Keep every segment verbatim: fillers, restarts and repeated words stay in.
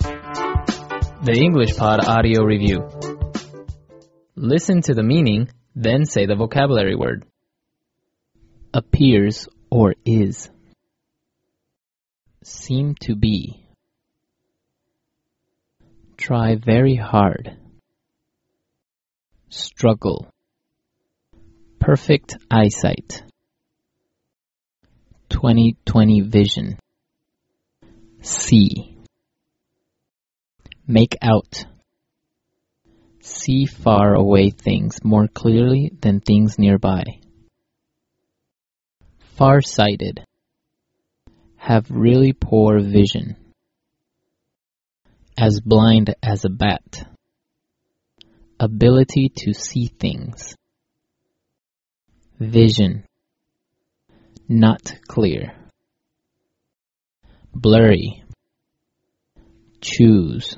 The English Pod Audio Review. Listen to the meaning, then say the vocabulary word. Appears or is. Seem to be. Try very hard. Struggle. Perfect eyesight. twenty twenty vision. See. Make out. See far away things more clearly than things nearby. Far-sighted. Have really poor vision. As blind as a bat. Ability to see things. Vision. Not clear. Blurry. Choose.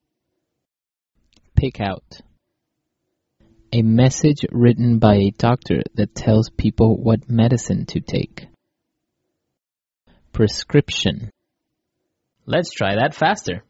Pick out. A message written by a doctor that tells people what medicine to take. Prescription. Let's try that faster.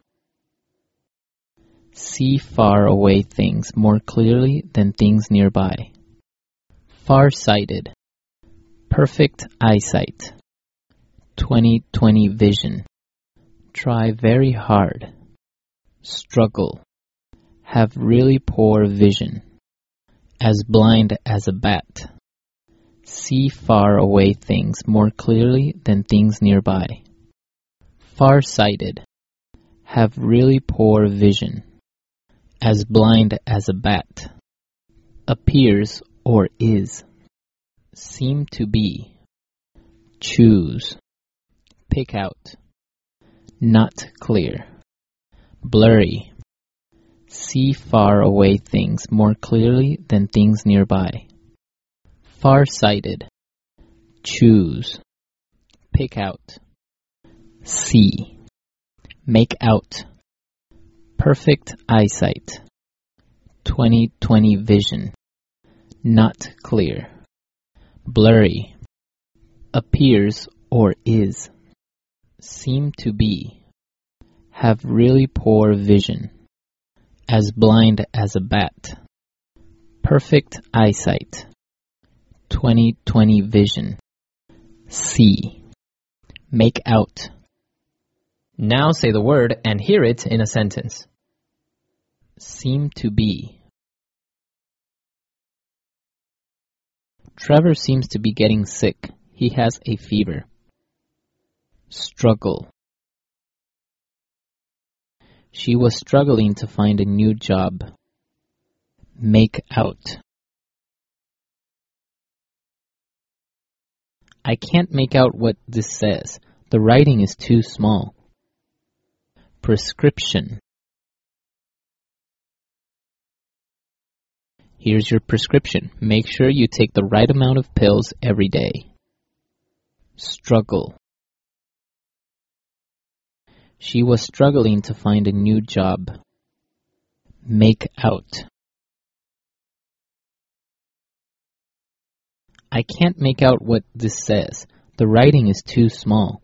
See far away things more clearly than things nearby. Far-sighted. Perfect eyesight. twenty twenty vision. Try very hard. Struggle. Have really poor vision. As blind as a bat. See far away things more clearly than things nearby. Far-sighted. Have really poor vision. As blind as a bat. Appears or is. Seem to be. Choose. Pick out. Not clear. Blurry. See far away things more clearly than things nearby. Far-sighted. Choose. Pick out. See. Make out. Perfect eyesight. twenty twenty vision. Not clear. Blurry. Appears or is. Seem to be. Have really poor vision. As blind as a bat. Perfect eyesight. twenty twenty vision. See. Make out. Now say the word and hear it in a sentence. Seem to be. Trevor seems to be getting sick. He has a fever. Struggle. She was struggling to find a new job. Make out. I can't make out what this says. The writing is too small. Prescription. Here's your prescription. Make sure you take the right amount of pills every day. Struggle. She was struggling to find a new job. Make out. I can't make out what this says. The writing is too small.